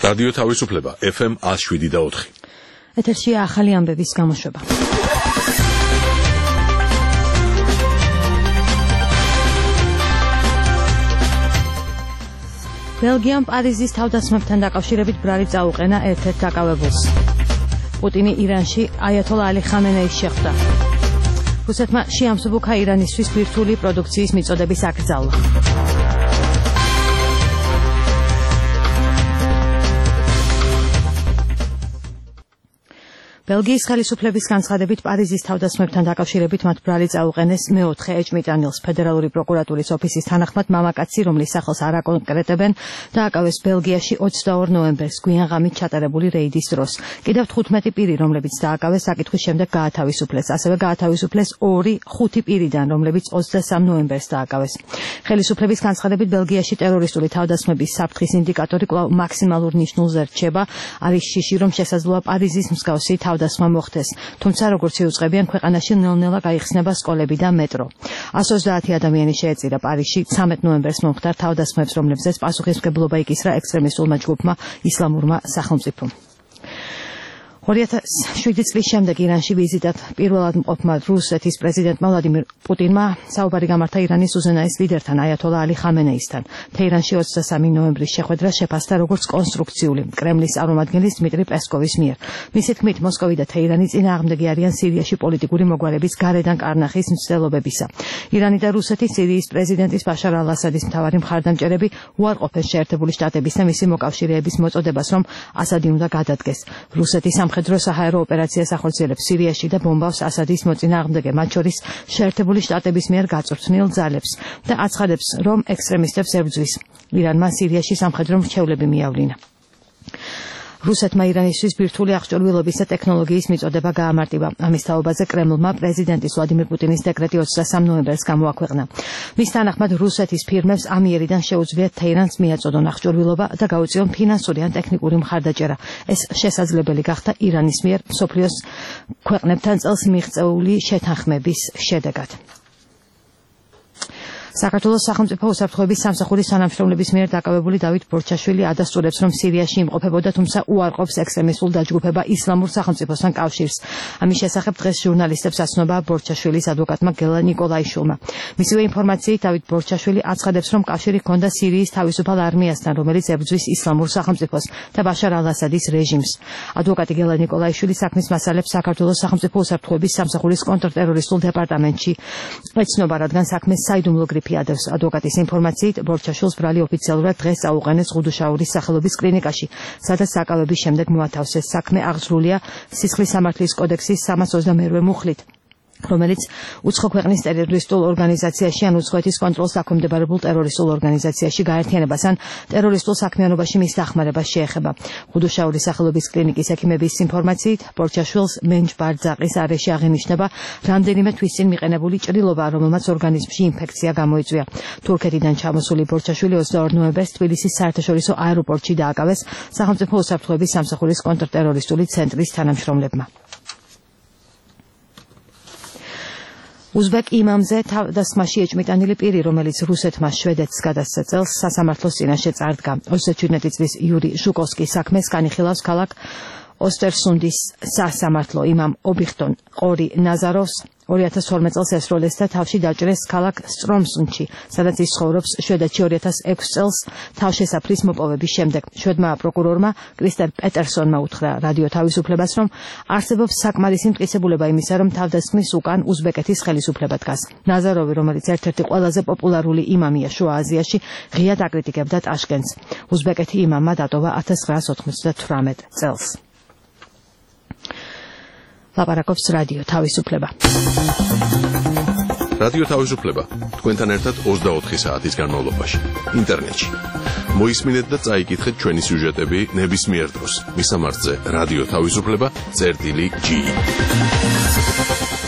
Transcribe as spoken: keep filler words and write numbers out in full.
რადიო თავისუფლება ეფ ემ one oh seven და four. ეთერშია ახალი ამბების გამოშვება. ბელგიამ პარიზის თავდასხმებთან დაკავშირებით ბრალი წაუყენა ერთ-ერთ დაკავებულს. პუტინი ირანში აიათოლა ალი ხამენეის შეხვდა. რუსეთმა შეამსუბუქა ირანისთვის ბირთვული პროდუქციის მიწოდების აკრძალვა. ბელგიის ხელისუფლების განცხადებით პარიზის თავდასხმებთან დაკავშირებით მათ ბრალი წაუყენეს მეოთხე ეჭმიტანილს. ფედერალური პროკურატურის ოფისის თანახმად მამაკაცი, რომლის სახელს არ აკონკრეტებენ, დააკავეს ბელგიაში ოცდაორ ნოემბერს გვიან ღამით ჩატარებული რეიდის დროს. კიდევ თხუთმეტი პირი, რომლებიც დააკავეს, საკითხვის შემდეგ გაათავისუფლეს. ასევე გაათავისუფლეს ორი ხუთი პირიდან, რომლებიც ოცდასამ ნოემბერს დააკავეს. ხელისუფლების განცხადებით ბელგიაში ტერორისტული თავდასხმების საფრთხის ინდიკატორი კვლავ მაქსიმალურ ნიშნულზე რჩება. არის შიში, რომ შესაძლოა პარიზის მსგავსი თავდასხმა მოხდეს, თუმცა როგორც იუწყებიან, ქვეყანაში ნელ-ნელა გაიხსნება სკოლები და მეტრო. one hundred twenty ადამიანი შეეწირა პარიზში ცამეტ ნოემბერს მომხდარ თავდასხმებს, რომლებზეც პასუხისმგებლობა იკისრა ექსტრემისტულმა ჯგუფმა ისლამურმა სახელმწიფომ. two thousand seven წლის შემდეგ ირანში ვიზიტად პირველად მყოფმა რუსეთის პრეზიდენტმა ვლადიმირ პუტინმა საუბარი გამართა ირანის უზენაეს ლიდერთან აიათოლა ალი ხამენეისთან. თეირანში ოცდასამი ნოემბრის შეხვედრა შეფასდა როგორც კონსტრუქციული კრემლის წარმომადგენლის დმიტრი პესკოვის მიერ. მისი თქმით, მოსკოვი და თეირანი წინააღმდეგი არიან სირიაში პოლიტიკური მოგვარების გარედან კარნახის მცდელობებისა. ირანი და რუსეთი სირიის პრეზიდენტის ბაშარ ალ-ასადის მთავარი მხარდამჭერები უარყოფენ შეერთებული შტატების და მისი მოკავშირეების მოწოდებას, რომ ასადი უნდა გადადგეს. რუსეთი სამხედრო საჰაერო ოპერაციას ახორციელებს სირიაში და ბომბავს ასადის მოწინააღმდეგე, მათ შორის შეერთებული შტატების მიერ გაწვრთნილ ძალებს და აცხადებს, რომ ექსტრემისტებს ებრძვის. ირანმა სირიაში სამხედრო მრჩევლები მიავლინა. რუსეთმა ირანისთვის ბირთვული აღჭურვილობის და ტექნოლოგიის მიწოდება გაამარტივა. ამის თაობაზე კრემლმა პრეზიდენტის ვლადიმირ პუტინის დეკრეტი ოცდასამ ნოემბერს გამოაქვეყნა. მის თანახმად რუსეთის ფირმებს ამიერიდან შეუძლიათ თეირანს მიაწოდონ აღჭურვილობა და გაუწიონ ფინანსური ან ტექნიკური მხარდაჭერა. ეს შესაძლებელი გახდა ირანის მიერ მსოფლიოს ქვეყნებთან წელს მიღწეული შეთანხმების შედეგად. საქართველოს სახელმწიფო უსაფრთხოების სამსახურის თანამშრომლების მიერ დაკავებული დავით ბორჩაშვილი ადასტურებს, რომ სირიაში იმყოფებოდა, თუმცა უარყოფს ექსტრემისტულ დაჯგუფება ისლამურ სახელმწიფოსთან კავშირს. ამის შესახებ დღეს ჟურნალისტებს აცნობა ბორჩაშვილის ადვოკატმა გელა ნიკოლაიშვილმა. მისივე ინფორმაციით დავით ბორჩაშვილი აცხადებს, რომ კავშირი ჰქონდა სირიის თავისუფალ არმიასთან, რომელიც ებრძვის ისლამურ სახელმწიფოს და ბაშარ ალ-ასადის რეჟიმს. ადვოკატი გელა ნიკოლაიშვილი საქმის მასალებს საქართველოს სახელმწიფო უსაფრთხოების სამსახურის კონტრტერორისტულ დეპარტამენტში ეცნობა, რადგან საქმეს საიდუმლო გრიფი ადევს. ადვოკატის ინფორმაციით, ბორჩაშვილს ბრალი ოფიციალურად დღეს წაუყენეს ღუდუშაურის სახელობის კლინიკაში, სადაც საკავების შემდეგ მოათავსეს. საქმე აღძრულია სისხლის სამართლის კოდექსის სამას ოცდამეორე მუხლით, რომელიც უცხო ქვეყნის ტერორისტულ ორგანიზაციაში ან უცხოეთის კონტროლს დაქვემდებარებულ ტერორისტულ ორგანიზაციაში გაერთიანებას ან ტერორისტულ საქმიანობაში მის დახმარებას შეეხება. ღუდუშაურის სახელობის კლინიკის ექიმების ინფორმაციით, ბორჩაშვილს მენჯ-ბარძაყის არეში აღინიშნება რამდენიმე თვის წინ მიყენებული ჭრილობა, რომელმაც ორგანიზმში ინფექცია გამოიწვია. თურქეთიდან ჩამოსული ბორჩაშვილი ოცდაორ ნოემბერს თბილისის საერთაშორისო აეროპორტში დააკავეს სახელმწიფო უსაფრთხოების სამსახურის კონტრტერორისტული ცენტრის თანამშრომლებმა. უზბეკ იმამზე თავდასხმაში ეჭმიტანილი პირი, რომელიც რუსეთმა შვედეთს გადასცა წელს, სასამართლოს წინაშე წარდგა. ოცდაშვიდი წლის იური ჟუკოვსკის საქმეს განიხილავს ქალაქ ოსტერსუნდის სასამართლო. იმამ ობიხტონ ყორი ნაზაროვს ორი ათას თორმეტ წელს ესროლეს და თავში დაჭრეს ქალაქ სტრომსუნდში, სადაც ის ცხოვრობს შვედეთში ორი ათას ექვსი წელს თავშესაფრის მოპოვების შემდეგ. შვედმა პროკურორმა კრისტერ პეტერსონმა უთხრა რადიო თავისუფლებას, რომ არსებობს საკმარისი მტკიცებულება იმისა, რომ თავდასხმის უკან უზბეკეთის ხელისუფლება დგას. ნაზაროვი, რომელიც ერთ-ერთი ყველაზე პოპულარული იმამია შუა აზიაში, ღიად აკრიტიკებდა ტაშკენტს. უზბეკეთი იმამმა დატოვა ათას ცხრაას ოთხმოცდათვრამეტ წელს. ლაპარაკობს რადიო თავისუფლება. რადიო თავისუფლება თქვენთან ერთად ოცდაოთხი საათის განმავლობაში ინტერნეტში. მოისმინეთ და წაიკითხეთ ჩვენი სიუჟეტები ნებისმიერ დროს. მისამართზე რადიო თავისუფლება წერტილი ჯი.